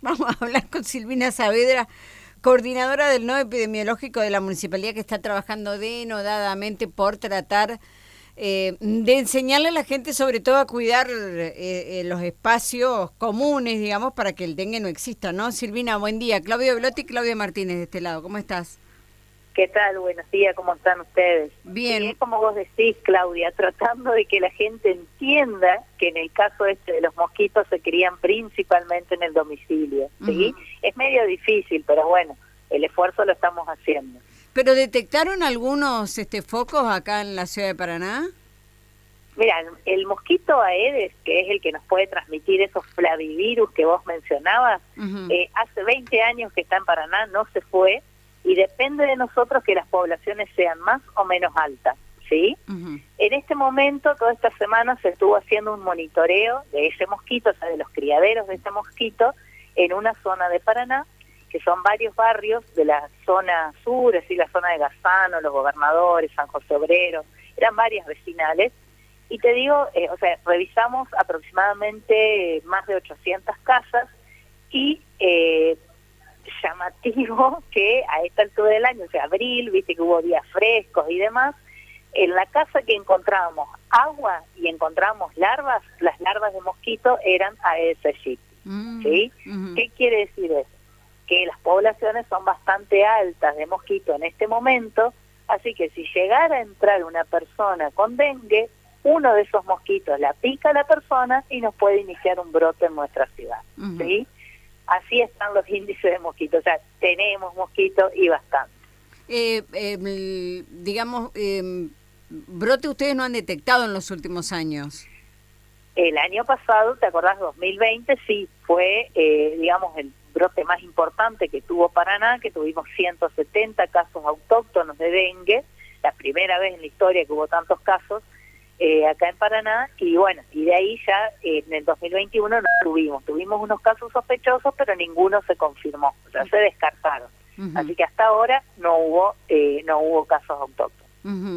Vamos a hablar con Silvina Saavedra, coordinadora del Nodo Epidemiológico de la Municipalidad, que está trabajando denodadamente por tratar de enseñarle a la gente sobre todo a cuidar los espacios comunes, digamos, para que el dengue no exista, ¿no? Silvina, buen día. Claudio Velotti y Claudia Martínez de este lado, ¿cómo estás? ¿Qué tal? Buenos días, ¿cómo están ustedes? Bien. Sí, es como vos decís, Claudia, tratando de que la gente entienda que en el caso este de los mosquitos se crían principalmente en el domicilio, ¿sí? Es medio difícil, pero bueno, el esfuerzo lo estamos haciendo. ¿Pero detectaron algunos focos acá en la ciudad de Paraná? Mira, el mosquito Aedes, que es el que nos puede transmitir esos flavivirus que vos mencionabas, hace 20 años que está en Paraná, no se fue, y depende de nosotros que las poblaciones sean más o menos altas, ¿sí? En este momento, toda esta semana se estuvo haciendo un monitoreo de ese mosquito, o sea, de los criaderos de ese mosquito, en una zona de Paraná, que son varios barrios de la zona sur, es decir, la zona de Gazano, Los Gobernadores, San José Obrero, eran varias vecinales, y te digo, o sea, revisamos aproximadamente más de 800 casas, y llamativo que a esta altura del año, o sea, abril, viste que hubo días frescos y demás, en la casa que encontramos agua y encontramos larvas, las larvas de mosquito eran Aedes aegypti, ¿sí? ¿Qué quiere decir eso? Que las poblaciones son bastante altas de mosquito en este momento, así que si llegara a entrar una persona con dengue, uno de esos mosquitos la pica a la persona y nos puede iniciar un brote en nuestra ciudad, ¿sí? Así están los índices de mosquitos, o sea, tenemos mosquitos y bastante. Digamos, brote ustedes no han detectado en los últimos años. El año pasado, ¿te acordás? 2020, sí, fue, digamos, el brote más importante que tuvo Paraná, que tuvimos 170 casos autóctonos de dengue, la primera vez en la historia que hubo tantos casos, acá en Paraná, y bueno, y de ahí ya en el 2021 no tuvimos unos casos sospechosos, pero ninguno se confirmó, o sea, se descartaron. Así que hasta ahora no hubo casos autóctonos.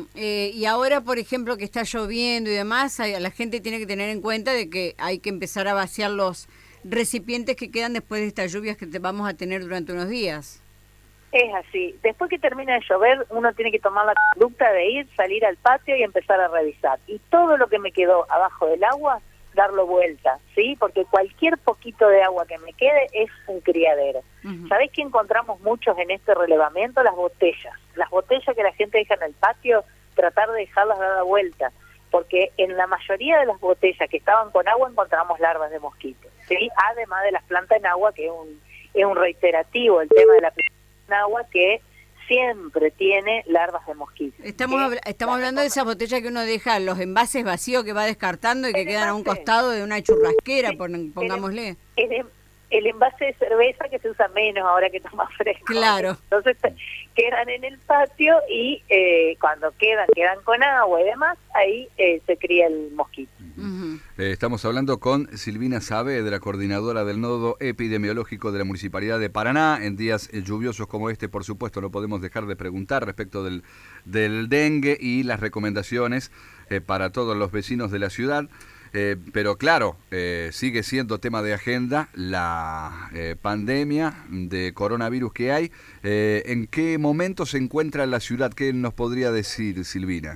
Y ahora, por ejemplo, que está lloviendo y demás, la gente tiene que tener en cuenta de que hay que empezar a vaciar los recipientes que quedan después de estas lluvias que vamos a tener durante unos días. Es así. Después que termina de llover, uno tiene que tomar la conducta de salir al patio y empezar a revisar. Y todo lo que me quedó abajo del agua, darlo vuelta, ¿sí? Porque cualquier poquito de agua que me quede es un criadero. ¿Sabés que encontramos muchos en este relevamiento? Las botellas. Las botellas que la gente deja en el patio, tratar de dejarlas dar vuelta. Porque en la mayoría de las botellas que estaban con agua encontramos larvas de mosquitos, ¿sí? Además de las plantas en agua, que es un reiterativo el tema de la planta en agua, que siempre tiene larvas de mosquitos. Estamos hablando de esa botella que uno deja, los envases vacíos que va descartando y que quedan a un costado de una churrasquera, pongámosle. El envase de cerveza que se usa menos ahora que está más fresco. Claro. Entonces quedan en el patio y cuando quedan con agua y demás, ahí se cría el mosquito. Estamos hablando con Silvina Saavedra, coordinadora del Nodo Epidemiológico de la Municipalidad de Paraná. En días lluviosos como este, por supuesto, no podemos dejar de preguntar respecto del dengue y las recomendaciones para todos los vecinos de la ciudad. Pero claro, sigue siendo tema de agenda la pandemia de coronavirus que hay. ¿En qué momento se encuentra la ciudad? ¿Qué nos podría decir, Silvina?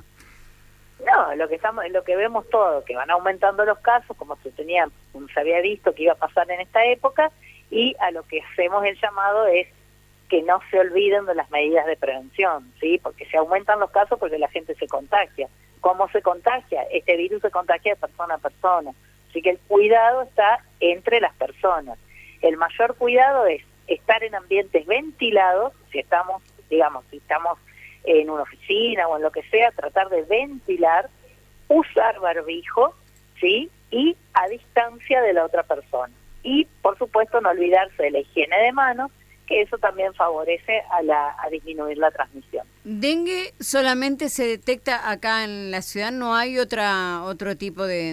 No, lo que vemos todo, que van aumentando los casos, como se había visto que iba a pasar en esta época, y a lo que hacemos el llamado es que no se olviden de las medidas de prevención, ¿sí? Porque se aumentan los casos porque la gente se contagia. ¿Cómo se contagia? Este virus se contagia de persona a persona. Así que el cuidado está entre las personas. El mayor cuidado es estar en ambientes ventilados, si estamos en una oficina o en lo que sea, tratar de ventilar, usar barbijo, ¿sí? Y a distancia de la otra persona. Y, por supuesto, no olvidarse de la higiene de manos, que eso también favorece a disminuir la transmisión. ¿Dengue solamente se detecta acá en la ciudad? ¿No hay otro tipo de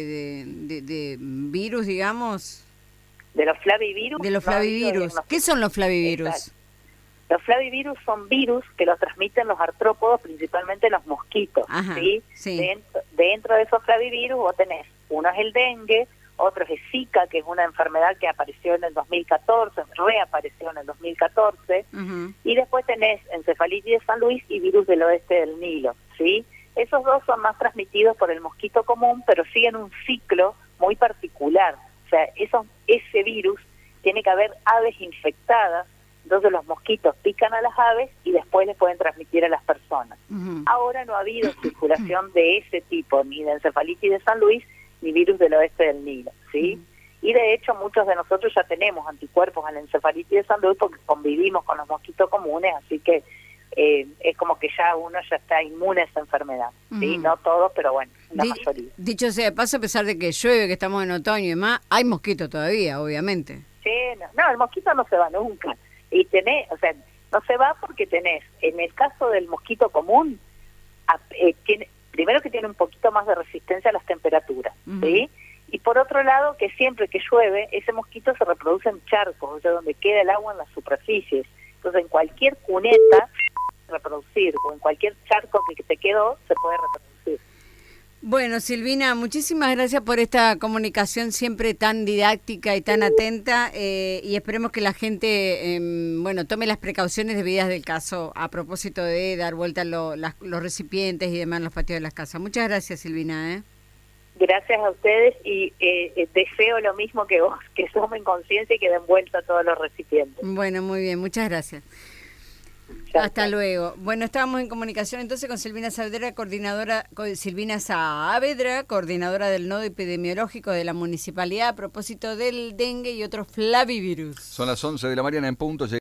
virus, digamos? ¿De los flavivirus? De los flavivirus. ¿Qué son los flavivirus? Exacto. Los flavivirus son virus que los transmiten los artrópodos, principalmente los mosquitos. Ajá, ¿sí? Sí. Dentro de esos flavivirus vos tenés, uno es el dengue, otro es Zika, que es una enfermedad que apareció en el 2014, reapareció en el 2014, y después tenés encefalitis de San Luis y virus del oeste del Nilo, ¿sí? Esos dos son más transmitidos por el mosquito común, pero siguen un ciclo muy particular. O sea, ese virus tiene que haber aves infectadas, entonces los mosquitos pican a las aves y después les pueden transmitir a las personas. Ahora no ha habido circulación de ese tipo, ni de encefalitis de San Luis, ni virus del oeste del Nilo, ¿sí? Y de hecho muchos de nosotros ya tenemos anticuerpos a la encefalitis de San Luis porque convivimos con los mosquitos comunes, así que es como que ya uno ya está inmune a esa enfermedad, ¿sí? No todos, pero bueno, la mayoría. Dicho sea de paso, a pesar de que llueve, que estamos en otoño y demás, hay mosquitos todavía, obviamente. Sí, no, el mosquito no se va nunca. Y no se va porque tenés, en el caso del mosquito común, primero que tiene un poquito más de resistencia a las temperaturas, ¿sí? Y por otro lado, que siempre que llueve, ese mosquito se reproduce en charcos, o sea, donde queda el agua en las superficies. Entonces, en cualquier cuneta reproducir, o en cualquier charco que te quedó, se puede reproducir. Bueno, Silvina, muchísimas gracias por esta comunicación siempre tan didáctica y tan atenta, y esperemos que la gente, tome las precauciones debidas del caso a propósito de dar vuelta a los recipientes y demás en los patios de las casas. Muchas gracias, Silvina. Gracias a ustedes y deseo lo mismo que vos, que tomen conciencia y que den vuelta a todos los recipientes. Bueno, muy bien, muchas gracias. Hasta luego. Bueno, estábamos en comunicación entonces con Silvina Saavedra, coordinadora del Nodo Epidemiológico de la Municipalidad a propósito del dengue y otros flavivirus. Son las 11 de la mañana en punto.